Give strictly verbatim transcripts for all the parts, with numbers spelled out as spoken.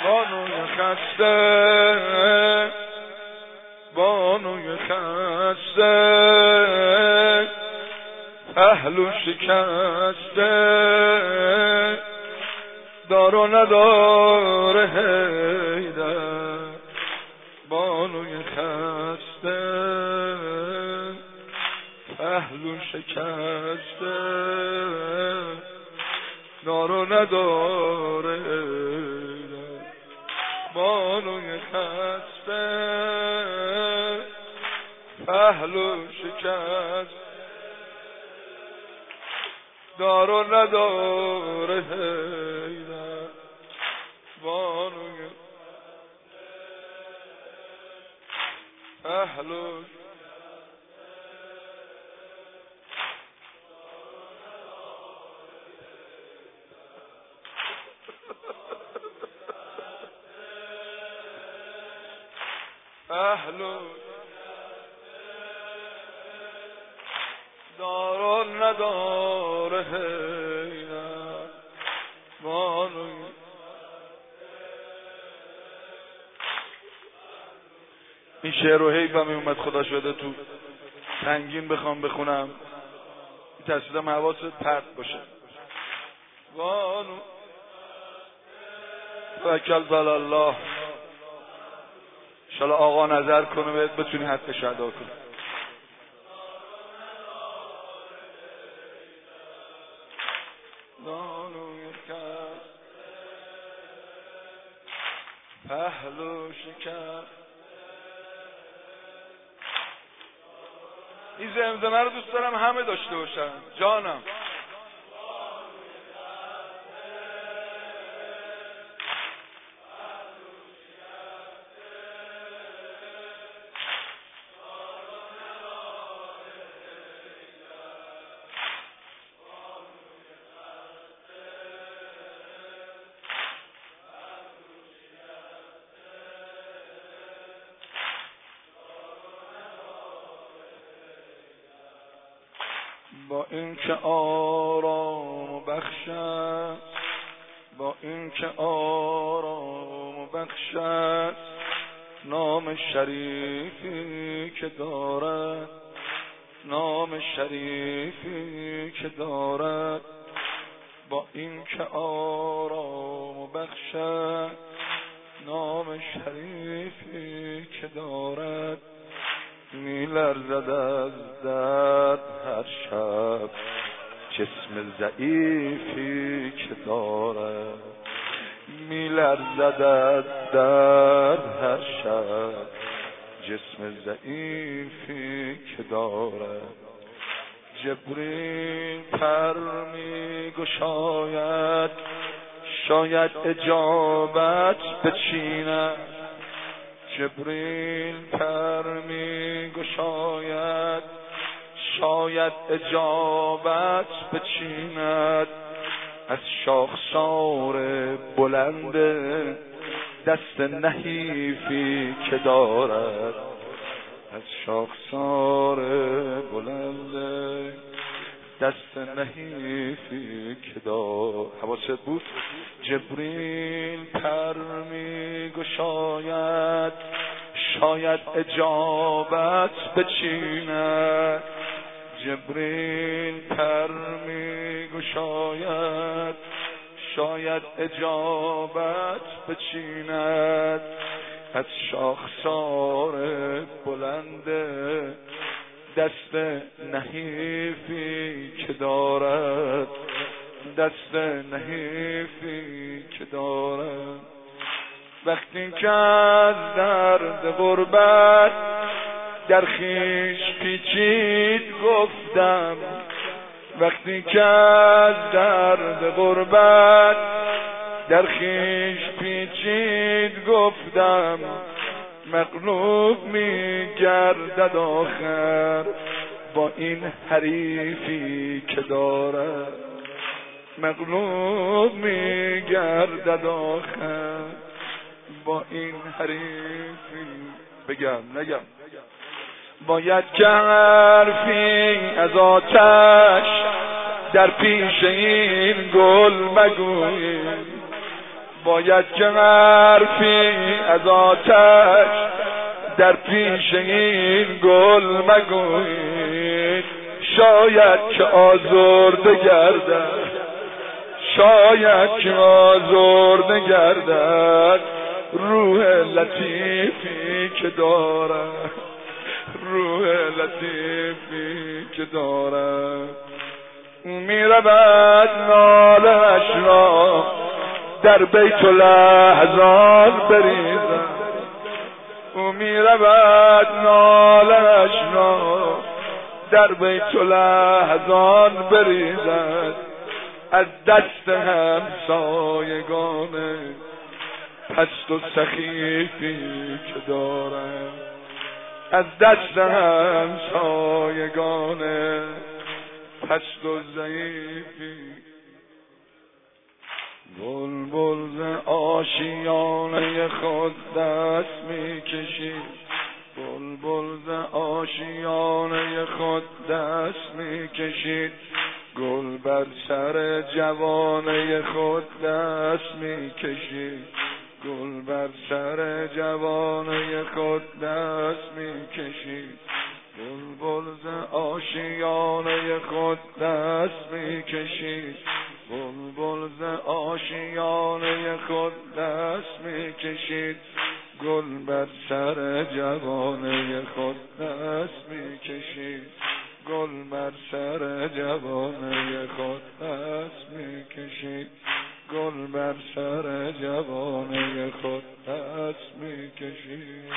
بانوی خسته بانوی خسته پهلو شکسته دار و نداره حیدر بانوی خسته پهلو شکسته دار و نداره حیدر بانوی خسته پهلو شکست دار و نداره حیدر بانوی پهلو پهلو دار و نداره حیدر بانوی این شعر رو حیفم اومد خدا شده تو سنگین بخوام بخونم تصویرم حواست پرت باشه بانو توکل علی الله انشاءالله آقا نظر کنه بهت بتونی حقش ادا کنی پهلو شکر این زمزمه رو دوست دارم همه داشته باشن جانم با این که آرام و بخشد با این که آرام و بخشد نام شریفی که دارد نام شریفی که دارد با این که آرام و بخشد نام شریفی که دارد می لرزد از درد هر شب جسم ضعیفی که دارد می لرزد از درد هر شب جسم ضعیفی که دارد جبریل پر می گشاید شاید اجابت بچیند جبریل پر می گشاید شاید اجابت بچیند از شاخسار بلند دست نحیفی که دارد از شاخسار بلند دست نحیفی که دارد حواست بود جبریل پر می گشاید شاید اجابت بچیند جبریل پر می گشاید شاید اجابت بچیند از شاخسار بلند دست نحیفی که دارد دست نحیفی که دارد وقتی که از درد غربت در خیش پیچید گفتم وقتی که از درد غربت در خیش پیچید گفتم مغلوب می گردد آخر با این حریفی که دارد مغلوب می گردد آخر با این حریفی بگم نگم باید که حرفی از آتش در پیش این گل مگوییم باید که حرفی از آتش در پیش این گل مگویید، شاید که آزرده گردد، شاید که آزرده گردد روح لطیفی که دارد، روح لطیفی که دارد. میرود ناله‌اش را در بیت الاحزان بریزد، او میرود ناله‌اش را در بیت الاحزان بریزد، از دست همسایگان پست و سخیفی که دارد، از دست همسایگان پست و ضعیفی. بلبل ز آشیانه خود دست میکشید، بلبل ز آشیانه خود دست میکشید، گل بر سر جوانه خود دست میکشید، گل بر سر جوانه خود دست میکشید، بلبل ز آشیانه خود دست میکشید، بلبل ز آشیانه خود دست میکشید، گل بر سر جوانه خود دست میکشید، گل بر سر جوانه خود دست میکشید، گل بر سر جوانه خود دست میکشید.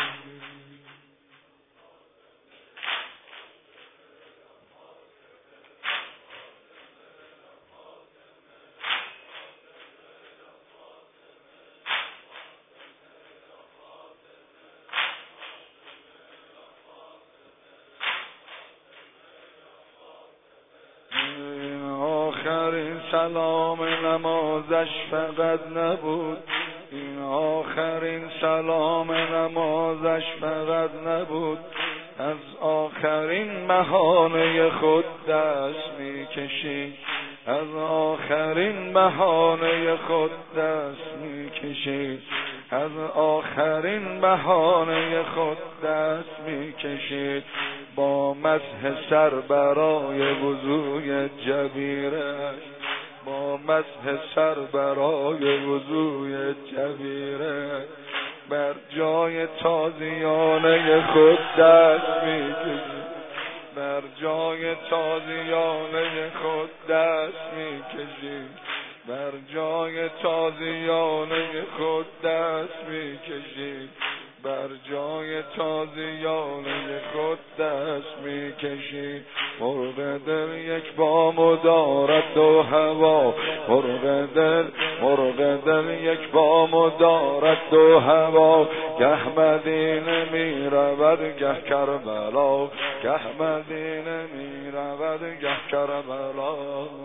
آخرین سلام نمازش فقط نبود، این آخرین سلام نمازش فقط نبود، از آخرین بهانه خود دست میکشید، از آخرین بهانه خود دست میکشید، از آخرین بهانه خود دست میکشید، با مسح سر برای وضوی جبیرش، با مسح سر برای وضوی جبیرش، بر جای تازیانه خود دست میکشید، بر جای تازیانه خود دست میکشید، بر جای تازیانه خود دست میکشید، بر جای تازیانه خود دست میکشید. مرغ دل یک بام دارد دو هوا، مرغ دل مرغ دل یک بام دارد دو هوا، گه مدینه می رود گه کربلا، گه مدینه می رود گه کربلا.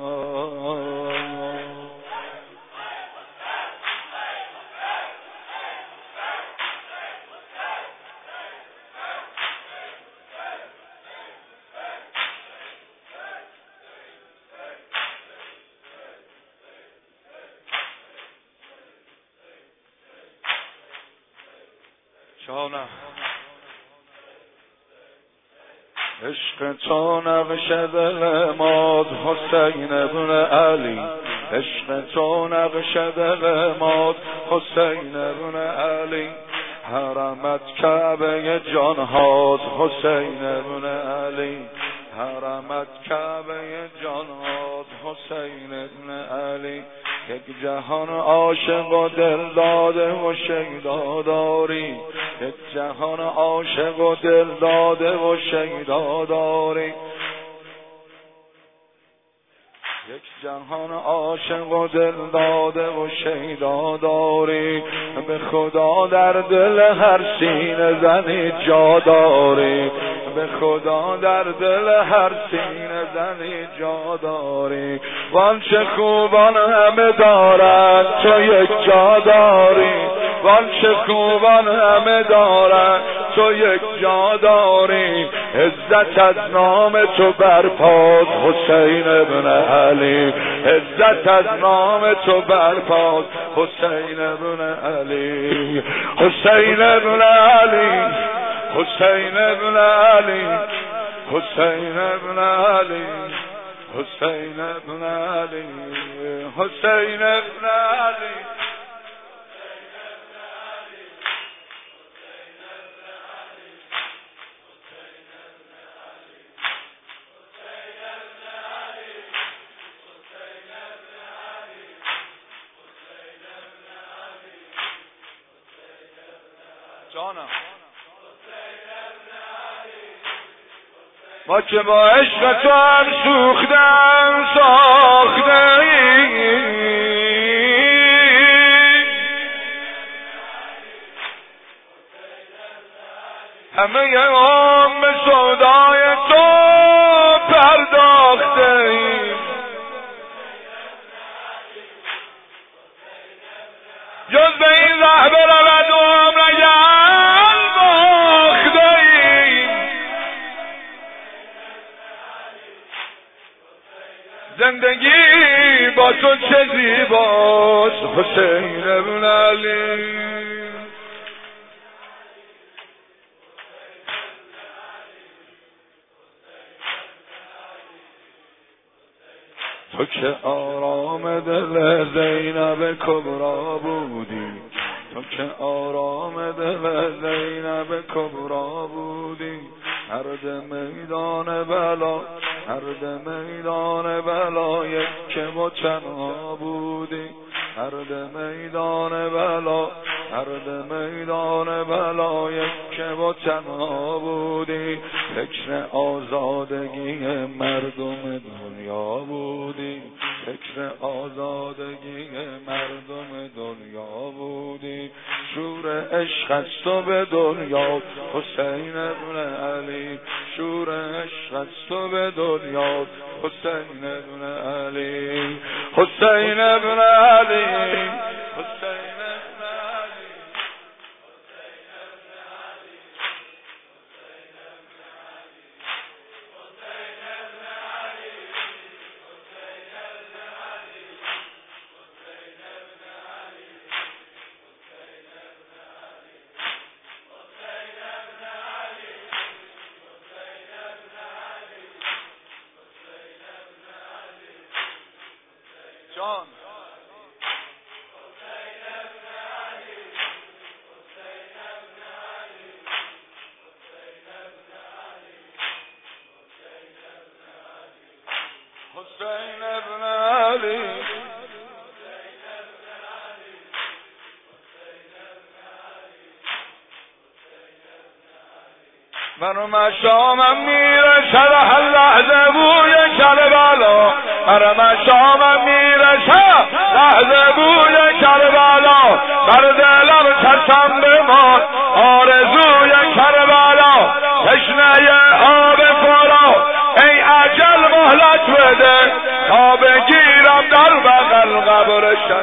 جانم عشق تو نقش دل ماد حسین ابن علی، عشق تو نقش دل ماد حسین ابن علی، حرمت کعبه جان هات حسین ابن علی، حرمت کعبه جان هات حسین ابن علی. یک جهان عاشق و دل داده و شیدا داری، یک جهان عاشق و دل داده و شیدا داری، یک جهان عاشق و دل داده و شیدا داری، به خدا در دل هر سینه زنی جا داری، به خدا در دل هر سینه زنی جا داری، وان چه خوبان همه دارد تو یک جا داری، وان چه خوبان همه دارد تو یک جا داری، عزت از نام تو برپاست حسین ابن علی، عزت از نام تو برپاست حسین ابن علی، حسین ابن علی، حسین ابن علی، حسین ابن علی، حسین ابن علی، حسین ابن علی. جانم ما که با عشق تو هم سوختم ساخته همه هم به سودای تو پرداخته جز به این ره برود و عمر گل باخته زندگی با تو چه زیباست حسین ابن علی. تو که آرام دل زینب کبرا بودی، تو که آرام دل زینب کبرا بودی، هر میدان بلا، هر میدان بلا یک و تنها بودی، هر میدان بلا، هر میدان بلا یک و تنها بودی، فکر آزادگی مردم دنیا بودی، فکر آزادگی مردم دنیا بودی، شور عشق از تو به دنیا حسین ابن علی، شور عشق از تو به دنیا حسین ابن علی، حسین ابن علی، حسین ابن علی. جان حسین ابن علی، منو مشامم میرسد هر لحظه بوی کربلا، منو مشامم میرسد لحظه بوی کربلا، بر دلم چشم بمان آرزوی کربلا، تشنه آب فرا ای اجل مهلت بده تا بگیرم در بغل قبرشم.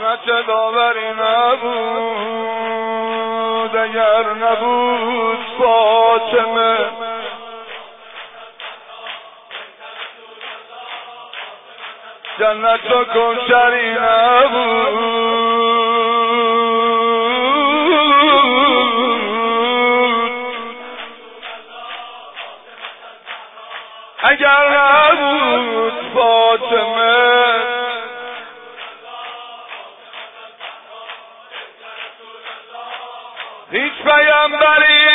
رحمت داوری نبود اگر نبود فاطمه جنت و کوثری نبود اگر نبود فاطمه هیچ پیامبری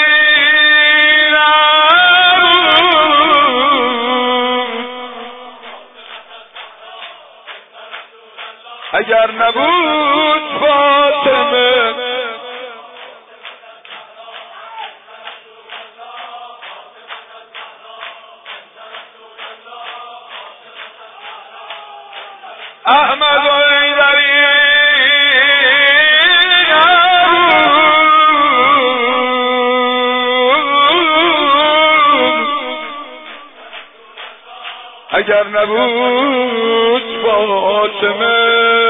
اگر نبود فاطمه احمد و ایدری اگر نبود فاطمه